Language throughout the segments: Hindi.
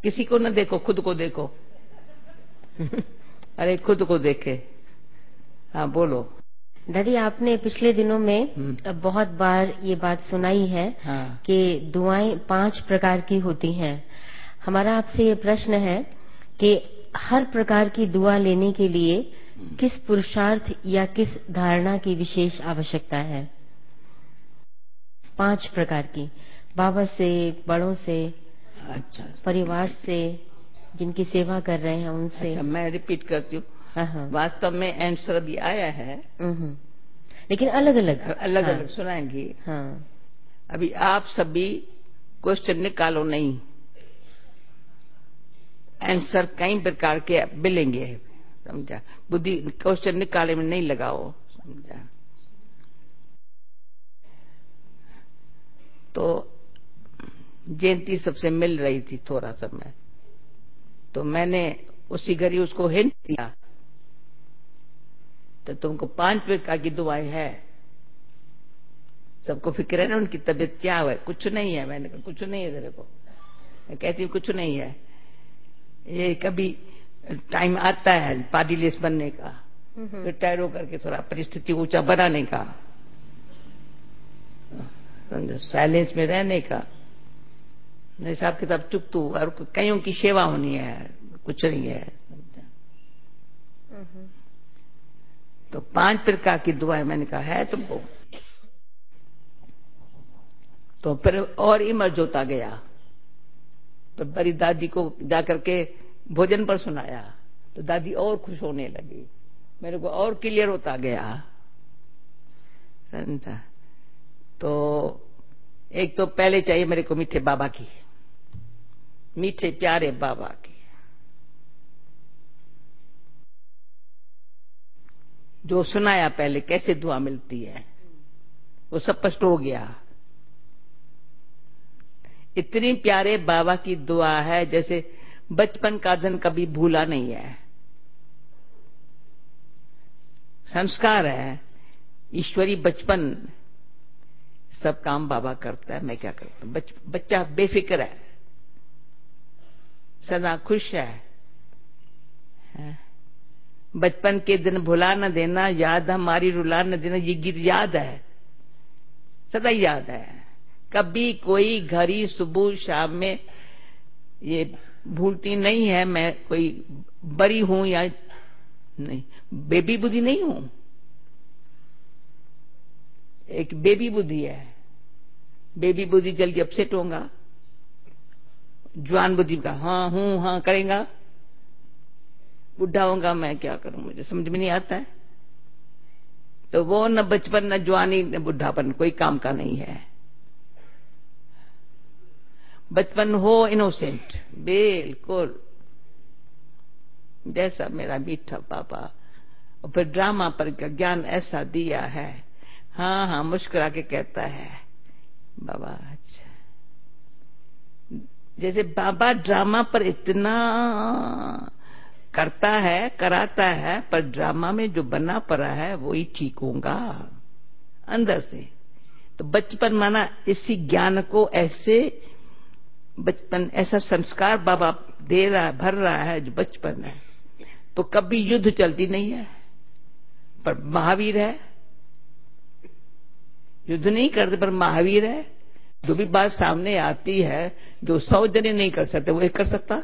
किसी को न देखो, खुद को देखो। अरे खुद को देखे। हाँ बोलो। दादी, आपने पिछले दिनों में बहुत बार ये बात सुनाई है कि दुआएं 5 प्रकार की होती हैं। हमारा आपसे ये प्रश्न है कि हर प्रकार की दुआ लेने के लिए किस पुरुषार्थ या किस धारणा की विशेष आवश्यकता है? 5 प्रकार की, बाबा से, बड़ों से, अच्छा, परिवार से, जिनकी सेवा कर रहे हैं उनसे। अच्छा, मैं रिपीट करती हूँ। वास्तव में आंसर भी आया है, लेकिन अलग अलग अलग सुनाएंगी। हाँ। अभी आप सभी क्वेश्चन निकालो नहीं, आंसर कई प्रकार के मिलेंगे, समझा? बुद्धि क्वेश्चन निकाले में नहीं लगाओ, समझा? तो जयंती सबसे मिल रही थी थोड़ा समय, तो मैंने उसी घड़ी उसको हिंट दिया, तो तुमको 5 प्रकार की दुआएं है। सबको फिक्र है ना उनकी तबीयत क्या है। कुछ नहीं है, मैंने कहा कुछ नहीं है तेरे को। मैं कहती हूँ कुछ नहीं है, ये कभी टाइम आता है पार्टीलेस बनने का, रिटायर होकर के थोड़ा परिस्थिति ऊंचा बनाने का, साइलेंस में रहने का, हिसाब किताब चुप और कईयों की सेवा होनी है, कुछ नहीं है। तो 5 प्रकार की दुआएं मैंने कहा है तुमको। तो फिर और इमर्ज होता गया। तो बड़ी दादी को जाकर के भोजन पर सुनाया, तो दादी और खुश होने लगी, मेरे को और क्लियर होता गया। तो एक तो पहले चाहिए मेरे को मीठे बाबा की, मीठे प्यारे बाबा की। जो सुनाया पहले कैसे दुआ मिलती है, वो सब स्पष्ट हो गया। इतनी प्यारे बाबा की दुआ है जैसे बचपन का दिन कभी भूला नहीं है। संस्कार है, ईश्वरी बचपन, सब काम बाबा करता है, मैं क्या करता हूं। बच्चा बेफिक्र है, सदा खुश है। बचपन के दिन भुला न देना, याद हमारी रुला न देना, ये गीत याद है, सदा याद है। कभी कोई घड़ी सुबह शाम में ये भूलती नहीं है। मैं कोई बड़ी हूं या नहीं, बेबी बुद्धि नहीं हूं, एक बेबी बुद्धि है। बेबी बुद्धि जल्दी अपसेट होगा, जवान बुद्धि का हाँ हूं हाँ करेगा, बुढ़ा होगा मैं क्या करूं, मुझे समझ में नहीं आता है। तो वो न बचपन न जवानी न बुढ़ापन कोई काम का नहीं है। बचपन हो इनोसेंट, बिल्कुल जैसा मेरा मीठा पापा। और फिर ड्रामा पर का ज्ञान ऐसा दिया है, हाँ हाँ मुस्कुरा के कहता है बाबा। अच्छा, जैसे बाबा ड्रामा पर इतना करता है, कराता है, पर ड्रामा में जो बना पड़ा है वो ही ठीक होगा अंदर से। तो बचपन माना इसी ज्ञान को ऐसे बचपन, ऐसा संस्कार बाबा दे रहा है, भर रहा है जो बचपन है। तो कभी युद्ध चलती नहीं है, पर महावीर है, युद्ध नहीं करते पर महावीर है। जो भी बात सामने आती है, जो 100 जने नहीं कर सकते वो एक कर सकता,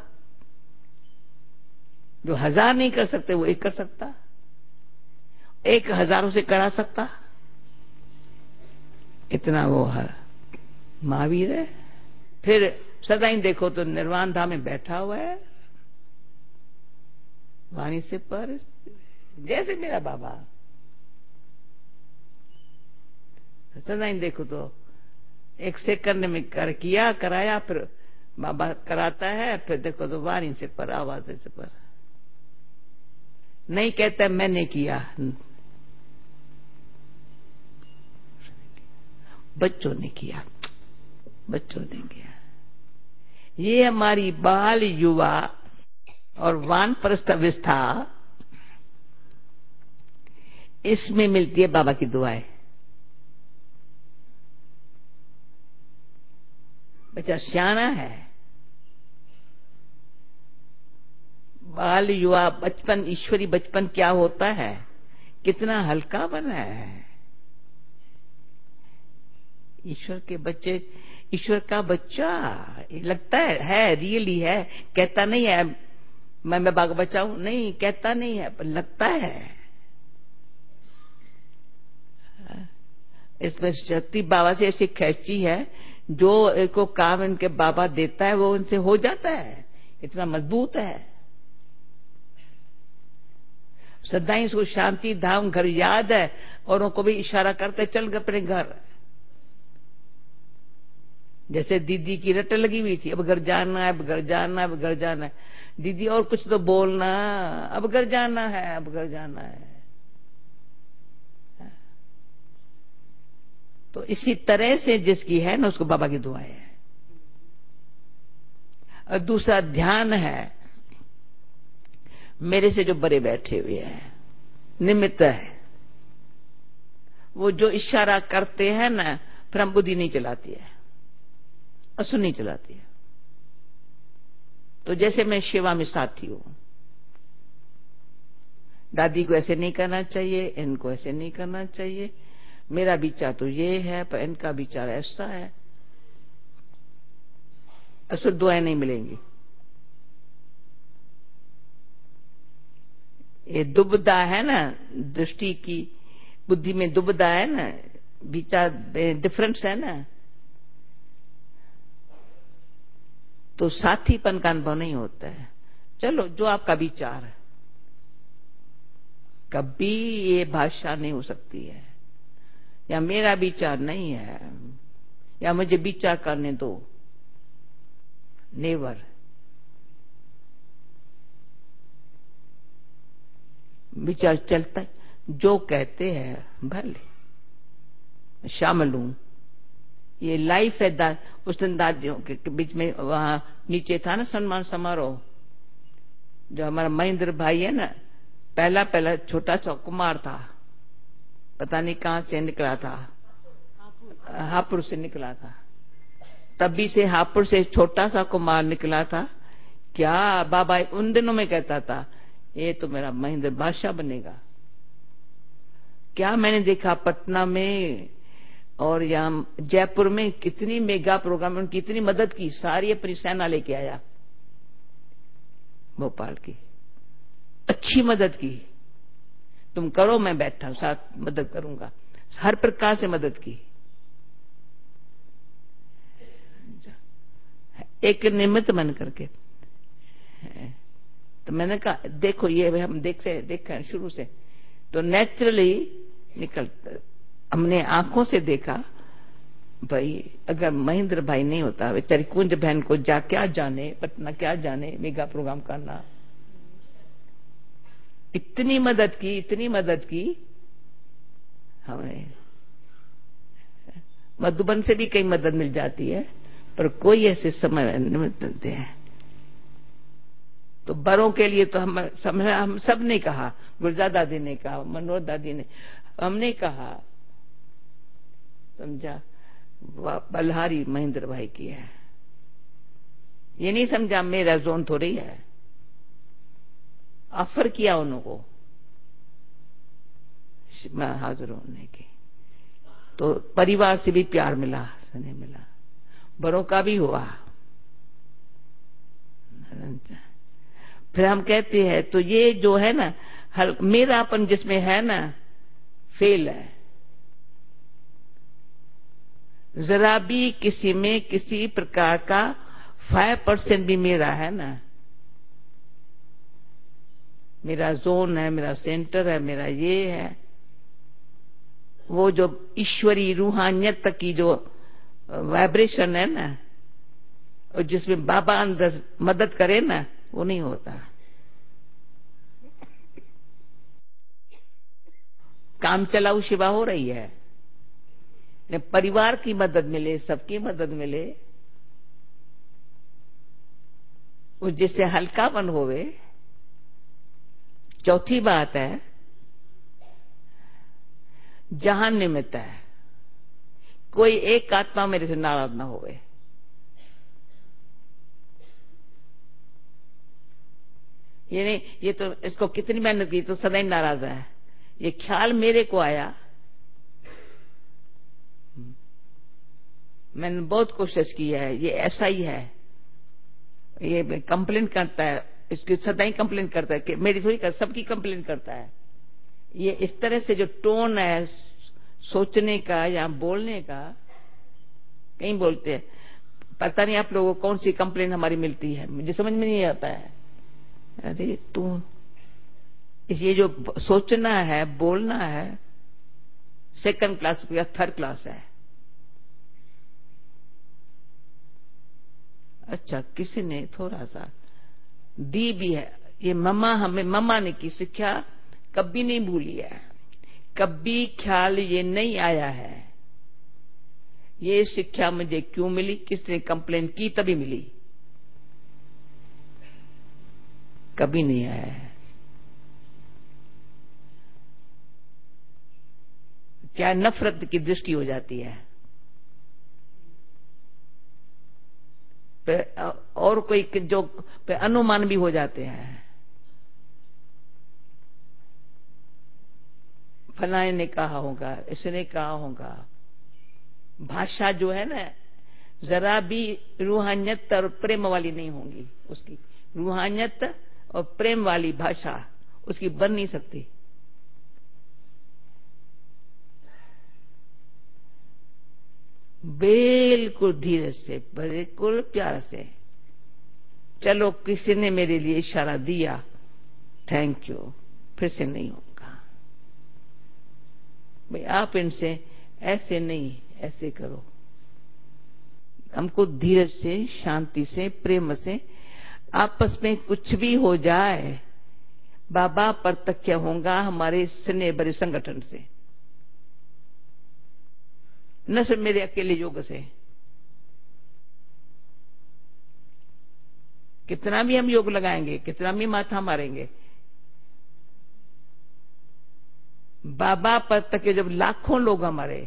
जो 1000 नहीं कर सकते वो एक कर सकता, एक हजारों से करा सकता, इतना वो है, महावीर है। फिर सदा ही देखो तो निर्वाण धाम में बैठा हुआ है, वाणी से पर, जैसे मेरा बाबा। सदा ही देखो तो एक सेकंड में किया कराया, फिर बाबा कराता है, फिर देखो तो वाणी से पर, आवाज से पर। नहीं कहता मैंने किया, बच्चों ने किया, बच्चों ने किया। ये हमारी बाल युवा और वानप्रस्थ अवस्था, इसमें मिलती है बाबा की दुआएं। बच्चा सियाना है, बाल युवा बचपन, ईश्वरी बचपन क्या होता है, कितना हल्का बना है। ईश्वर के बच्चे, ईश्वर का बच्चा लगता है रियली है, कहता नहीं है मैं बाग बच्चा हूं, नहीं कहता नहीं है, पर लगता है। इसमें शक्ति बाबा से ऐसी खैची है, जो को काम इनके बाबा देता है वो इनसे हो जाता है, इतना मजबूत है। सदा ही इसको शांति धाम घर याद है, औरों को भी इशारा करते चल गए अपने घर। जैसे दीदी की रट लगी हुई थी, अब घर जाना है, अब घर जाना है, अब घर जाना है। दीदी और कुछ तो बोलना, अब घर जाना है, अब घर जाना है। तो इसी तरह से जिसकी है ना, उसको बाबा की दुआएं है। और दूसरा ध्यान है, मेरे से जो बड़े बैठे हुए हैं, निमित्त है, वो जो इशारा करते हैं ना, फिर हम बुद्धि नहीं चलाती है, असु नहीं चलाती है। तो जैसे मैं सेवा में साथी हूं, दादी को ऐसे नहीं करना चाहिए, इनको ऐसे नहीं करना चाहिए, मेरा विचार तो ये है पर इनका विचार ऐसा है, असुर दुआएं नहीं मिलेंगी। ये दुविधा है ना, दृष्टि की, बुद्धि में दुविधा है ना, विचार डिफरेंस है ना, तो साथीपन का अनुभव नहीं होता है। चलो जो आपका विचार है, कभी ये भाषा नहीं हो सकती है, या मेरा विचार नहीं है, या मुझे विचार करने दो, नेवर। विचार चलता है, जो कहते हैं भले शामिल हूं, ये लाइफ है। उस दिन दादियों के बीच में वहां नीचे था ना सम्मान समारोह, जो हमारा महेंद्र भाई है ना, पहला छोटा सा कुमार था, पता नहीं कहां से निकला था, हापुड़ से निकला था, तभी से हापुड़ से छोटा सा कुमार निकला था। क्या बाबा उन दिनों में कहता था, ये तो मेरा महेंद्र बादशाह बनेगा। क्या मैंने देखा पटना में और यहाँ जयपुर में कितनी मेगा प्रोग्राम, उनकी इतनी मदद की, सारी अपनी सेना लेके आया, भोपाल की अच्छी मदद की, तुम करो मैं बैठा साथ मदद करूंगा, हर प्रकार से मदद की। एक निमित्त बन करके, तो मैंने कहा देखो ये हम देख रहे हैं शुरू से, तो नेचुरली निकलता, हमने आंखों से देखा। भाई अगर महेंद्र भाई नहीं होता, बेचारी कुंज बहन को क्या जाने, पटना क्या जाने मेगा प्रोग्राम करना, इतनी मदद की हमें। मधुबन से भी कई मदद मिल जाती है, पर कोई ऐसे समय नहीं मिलते हैं। तो बड़ों के लिए तो हम सब ने कहा, गुरजा दादी ने कहा, मनोहर दादी ने, हमने कहा, समझा, बल्हारी महेंद्र भाई की है, ये नहीं समझा मेरा जोन थोड़ी है। ऑफर किया उनको, मैं हाजिर होने की, तो परिवार से भी प्यार मिला, स्नेह मिला, बड़ों का भी हुआ। फिर हम कहते हैं, तो ये जो है ना, मेरापन जिसमें है ना, फेल है। जरा भी किसी में किसी प्रकार का 5% भी मेरा है ना, मेरा जोन है, मेरा सेंटर है, मेरा ये है, वो जो ईश्वरी रूहानियत तक की जो वाइब्रेशन है ना, और जिसमें बाबा अंदर मदद करे ना, वो नहीं होता। काम चलाऊ सेवा हो रही है, परिवार की मदद मिले, सबकी मदद मिले, वो जिससे हल्कापन होवे। चौथी बात है, जहां निमित्त है, कोई एक आत्मा मेरे से नाराज ना होवे। ये नहीं, ये तो इसको कितनी मेहनत की तो सदैव नाराज है। ये ख्याल मेरे को आया, मैंने बहुत कोशिश की है, ये ऐसा ही है, ये कंप्लेन करता है, इसकी सदैव कंप्लेन करता है कि मेरी थोड़ी कर, सबकी कंप्लेन करता है। ये इस तरह से जो टोन है सोचने का या बोलने का, कहीं बोलते हैं, पता नहीं आप लोगों को कौन सी कंप्लेन हमारी मिलती है, मुझे समझ में नहीं आता है। अरे तू ये जो सोचना है बोलना है सेकंड क्लास या थर्ड क्लास है। अच्छा, किसी ने थोड़ा सा दी भी है, ये मम्मा, हमें मम्मा ने की शिक्षा कभी नहीं भूली है, कभी ख्याल ये नहीं आया है ये शिक्षा मुझे क्यों मिली, किसने कंप्लेन की तभी मिली, कभी नहीं आया है। क्या नफरत की दृष्टि हो जाती है, और कोई जो अनुमान भी हो जाते हैं, फलाने ने कहा होगा, इसने कहा होगा। भाषा जो है ना जरा भी रूहानियत और प्रेम वाली नहीं होगी, उसकी रूहानियत और प्रेम वाली भाषा उसकी बन नहीं सकती। बिल्कुल धीरे से, बिल्कुल प्यार से, चलो किसी ने मेरे लिए इशारा दिया, थैंक यू, फिर से नहीं होगा भाई, आप इनसे ऐसे नहीं, ऐसे करो। हमको धीरज से, शांति से, प्रेम से, आपस में कुछ भी हो जाए बाबा प्रत्यक्ष होगा हमारे स्नेह भरे संगठन से, न सिर्फ मेरे अकेले योग से। कितना भी हम योग लगाएंगे, कितना भी माथा मारेंगे, बाबा प्रत्यक्ष जब लाखों लोग हमारे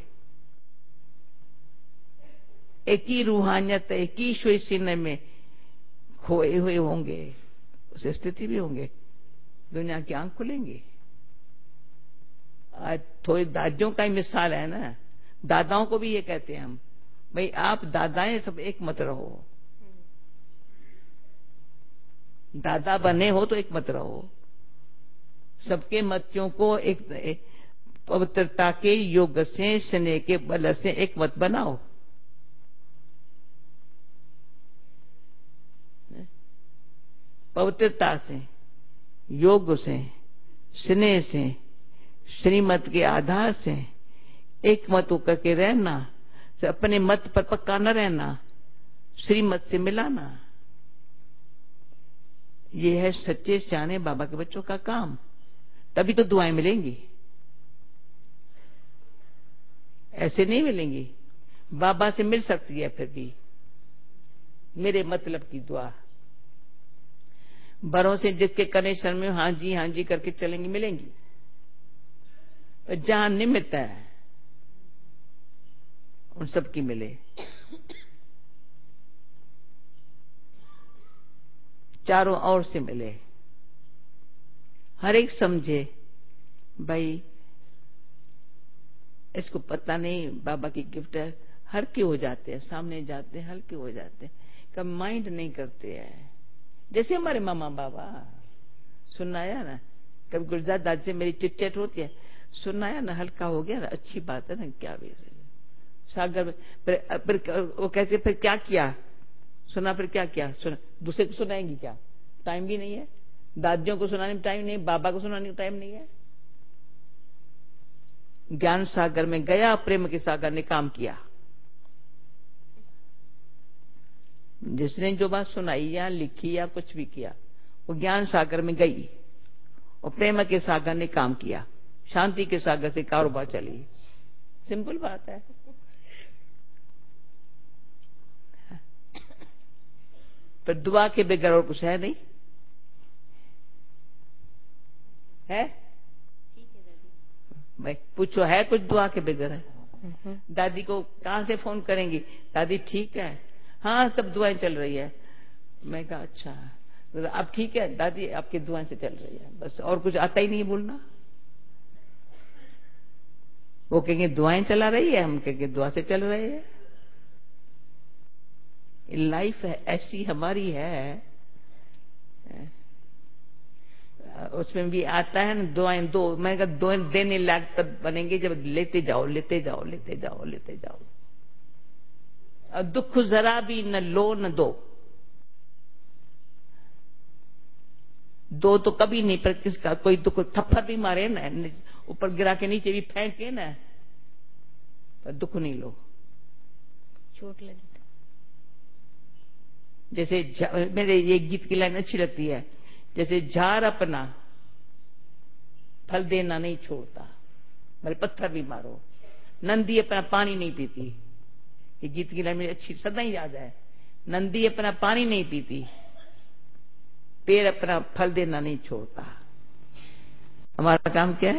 एक ही रूहानियत, एक ही ईश्वरी सीने में खोए हुए होंगे, उस स्थिति भी होंगे, दुनिया की आंख खुलेंगी। आज थोड़ी दादियों का ही मिसाल है ना, दादाओं को भी ये कहते हैं हम, भाई आप दादाएं सब एक मत रहो, दादा बने हो तो एक मत रहो, सबके मतियों को एक पवित्रता के योग से, स्नेह के बल से एक मत बनाओ। पवित्रता से, योग से, स्नेह से, श्रीमत के आधार से एक मत होकर के रहना, अपने मत पर पक्का न रहना, श्रीमत से मिलाना, ये है सच्चे सियाने बाबा के बच्चों का काम। तभी तो दुआएं मिलेंगी, ऐसे नहीं मिलेंगी। बाबा से मिल सकती है फिर भी मेरे मतलब की दुआ, बड़ों से जिसके कनेक्शन में हाँ जी करके चलेंगी मिलेंगी, जहां निमित्त है उन सबकी मिले। चारों ओर से मिले, हर एक समझे भाई इसको पता नहीं बाबा की गिफ्ट है, हल्के हो जाते हैं, सामने जाते हैं हल्के हो जाते हैं, कब माइंड नहीं करते हैं। जैसे हमारे मामा बाबा, सुनाया ना, कभी गुलजार दादी से मेरी चिट होती है, सुनाया ना, हल्का हो गया ना, अच्छी बात है ना, क्या भी सागर में फिर वो कहते फिर क्या किया, सुना फिर क्या किया, सुना दूसरे को सुनाएंगी क्या, टाइम भी नहीं है, दादियों को सुनाने में टाइम नहीं, बाबा को सुनाने में टाइम नहीं है। ज्ञान सागर में गया, प्रेम के सागर ने काम किया, जिसने जो बात सुनाई या लिखी या कुछ भी किया वो ज्ञान सागर में गई और प्रेम के सागर ने काम किया, शांति के सागर से कारोबार चली। सिंपल बात है। पर दुआ के बगैर और कुछ है नहीं है। ठीक है दादी, भाई पूछो है कुछ दुआ के बगैर है? दादी को कहां से फोन करेंगी, दादी ठीक है, हाँ सब दुआएं चल रही है। मैं कहा अच्छा, अब ठीक है दादी, आपकी दुआएं से चल रही है, बस और कुछ आता ही नहीं बोलना। वो कहेंगे दुआएं चला रही है, हम कहेंगे दुआ से चल रहे हैं। लाइफ है ऐसी हमारी है, उसमें भी आता है ना दुआएं दो। मैंने कहा दुआएं देने लायक तब बनेंगे जब लेते जाओ लेते जाओ लेते जाओ लेते जाओ, और दुख जरा भी न लो न दो। दो तो कभी नहीं, पर किसका कोई दुख थप्पड़ भी मारे ना, ऊपर गिरा के नीचे भी फेंके ना, पर दुख नहीं लो, चोट लगी तो। जैसे मेरे ये गीत की लाइन अच्छी लगती है, जैसे झार अपना फल देना नहीं छोड़ता, मेरे पत्थर भी मारो, नंदी अपना पानी नहीं पीती। ये गीत की लाइन मुझे अच्छी सदा ही याद है। नंदी अपना पानी नहीं पीती, पेड़ अपना फल देना नहीं छोड़ता। हमारा काम क्या है?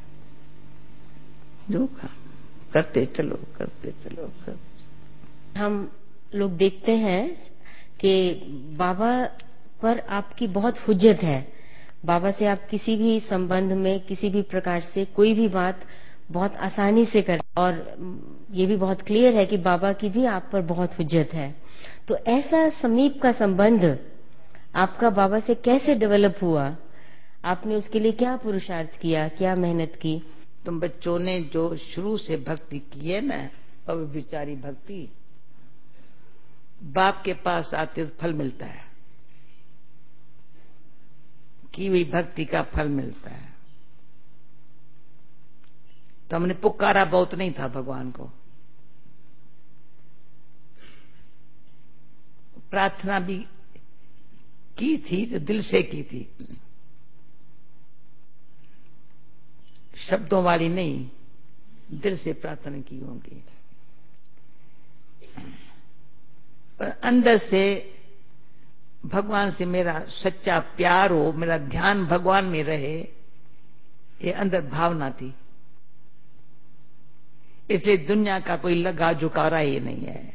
जो काम करते चलो करते चलो करते। हम लोग देखते हैं कि बाबा पर आपकी बहुत हुज्जत है। बाबा से आप किसी भी संबंध में किसी भी प्रकार से कोई भी बात बहुत आसानी से कर, और ये भी बहुत क्लियर है कि बाबा की भी आप पर बहुत हुज्जत है। तो ऐसा समीप का संबंध आपका बाबा से कैसे डेवलप हुआ? आपने उसके लिए क्या पुरुषार्थ किया, क्या मेहनत की? तुम बच्चों ने जो शुरू से भक्ति की है ना, अव्यभिचारी भक्ति, बाप के पास आते तो फल मिलता है, की हुई भक्ति का फल मिलता है। तो हमने पुकारा बहुत नहीं था भगवान को, प्रार्थना भी की थी तो दिल से की थी, शब्दों वाली नहीं, दिल से प्रार्थना की होंगी। पर अंदर से भगवान से मेरा सच्चा प्यार हो, मेरा ध्यान भगवान में रहे, ये अंदर भावना थी। इसलिए दुनिया का कोई लगा झुकारा ही नहीं है।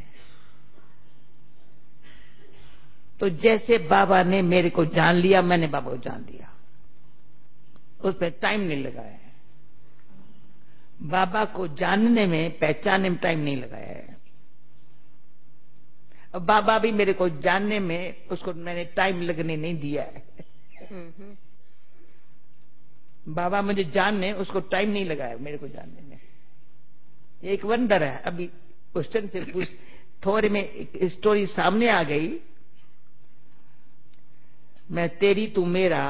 तो जैसे बाबा ने मेरे को जान लिया, मैंने बाबा को जान लिया, उस पर टाइम नहीं लगाया है। बाबा को जानने में, पहचानने में टाइम नहीं लगाया है। अब बाबा भी मेरे को जानने में, उसको मैंने टाइम लगने नहीं दिया है। बाबा मुझे जानने, उसको टाइम नहीं लगाया मेरे को जानने में। एक वंडर है। अभी क्वेश्चन से पूछ, थोड़े में एक स्टोरी सामने आ गई। मैं तेरी तू मेरा,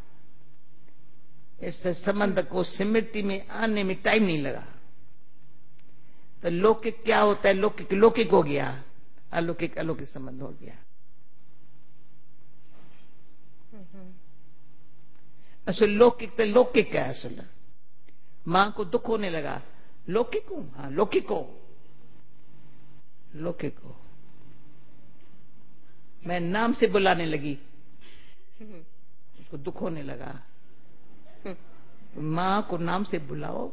इस संबंध को स्मृति में आने में टाइम नहीं लगा। तो लौकिक क्या होता है? लौकिक लौकिक हो गया, अलौकिक अलौकिक संबंध हो गया। असल लौकिक तो लौकिक है। असल मां को दुख होने लगा, लौकिक हूं, हाँ लौकिक हो, लौकिक हो। मैं नाम से बुलाने लगी, उसको दुख होने लगा। मां को नाम से बुलाओ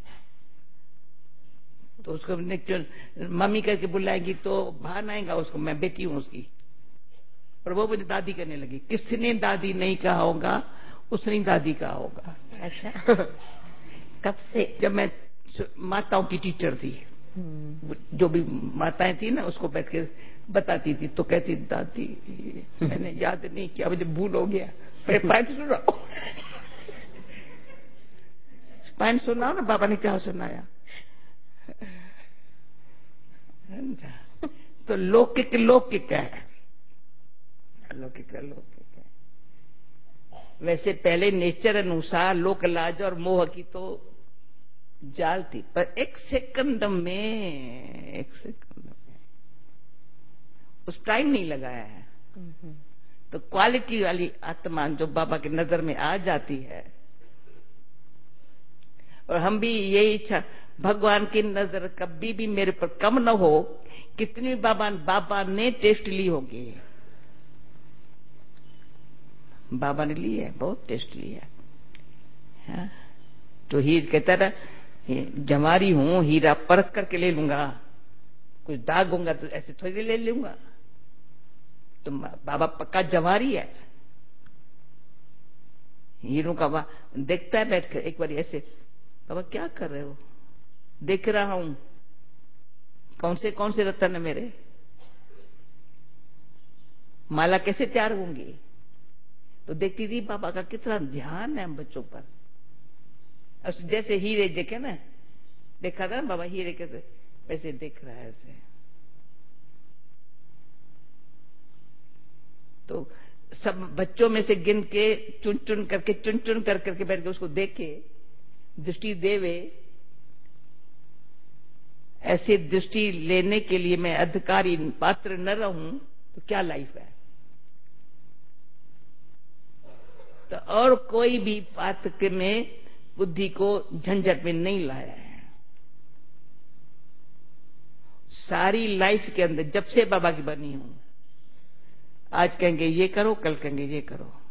तो उसको मम्मी करके बुलाएंगी तो भान आएगा उसको, मैं बेटी हूं उसकी। पर वो मुझे दादी करने लगी। किसने दादी नहीं कहा होगा, उसने दादी कहा होगा। अच्छा। कब से? जब मैं माताओं की टीचर थी, जो भी माताएं थी ना, उसको बैठ के बताती थी तो कहती दादी मैंने याद नहीं किया, मुझे भूल हो गया। पाठ सुनाओ, पाठ सुनाओ ना, बाबा ने क्या सुनाया। तो लौकिक लौकिक है, लौकिक लौकिक है। वैसे पहले नेचर अनुसार लोक लाज और मोह की तो जाल थी, पर एक सेकंड में उस टाइम नहीं लगाया है। तो क्वालिटी वाली आत्मा जो बाबा की नजर में आ जाती है, और हम भी यही इच्छा, भगवान की नजर कभी भी मेरे पर कम न हो। कितनी भी बाबा ने टेस्ट ली होगी, बाबा ने ली है, बहुत टेस्ट लिया है। तो हीर कहता था जमारी हूं, हीरा परख करके ले लूंगा, कुछ दाग होगा तो ऐसे थोड़ी ले लूंगा। तो बाबा पक्का जवारी है, हीरो का देखता है बैठकर, एक बार ऐसे, बाबा क्या कर रहे हो? देख रहा हूं कौन से रतन है मेरे, माला कैसे तैयार होंगी। तो देखती थी पापा का कितना ध्यान है हम बच्चों पर। जैसे हीरे देखे ना, देखा था ना बाबा हीरे कैसे वैसे देख रहा है ऐसे। तो सब बच्चों में से गिन के चुन चुन करके बैठ के उसको देखे, दृष्टि देवे। ऐसी दृष्टि लेने के लिए मैं अधिकारी पात्र न रहूं तो क्या लाइफ है। तो और कोई भी पात्र में बुद्धि को झंझट में नहीं लाया है। सारी लाइफ के अंदर जब से बाबा की बनी हूं, आज कहेंगे ये करो, कल कहेंगे ये करो।